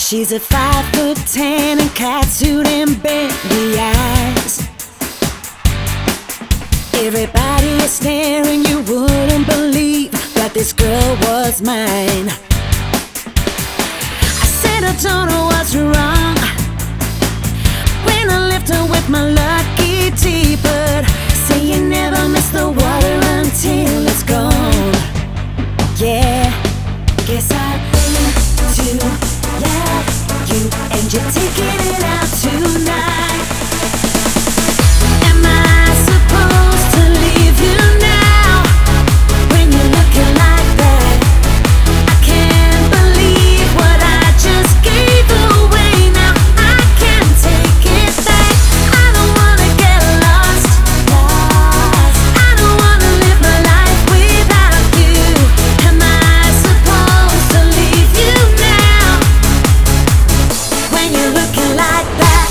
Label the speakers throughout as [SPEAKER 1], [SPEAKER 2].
[SPEAKER 1] She's a 5'10" and catsuit and Bentley eyes. Everybody is staring, you wouldn't believe that this girl was mine. I said I don't know what's wrong when I left her with my lucky teapot. Say you never miss the water until it's gone. Yeah, guess I've been to love you, and you're taking it out tonight. Am I supposed to leave you now when you're looking like that? I can't believe what I just gave away. Now I can't take it back. I don't wanna get lost. I don't wanna live my life without you. Am I supposed to leave you now when you're looking like that?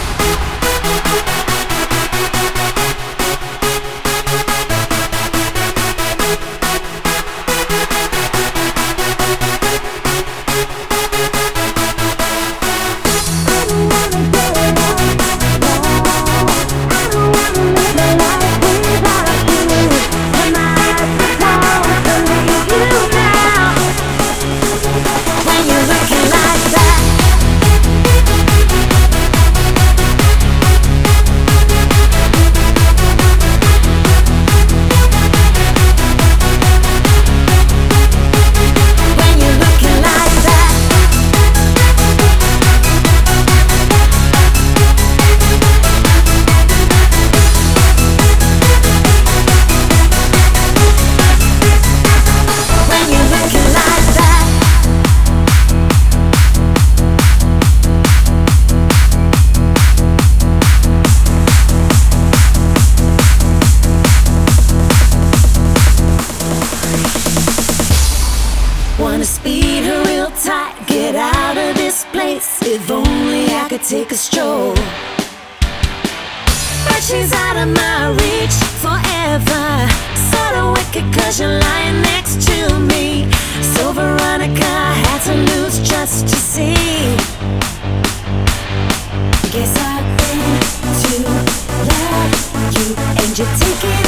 [SPEAKER 1] Wanna speed her real tight, get out of this place. If only I could take a stroll. But she's out of my reach forever. Sorta wicked 'cause you're lying next to me. So Veronica, I had to lose just to see. Guess I've been to love you, and you're taking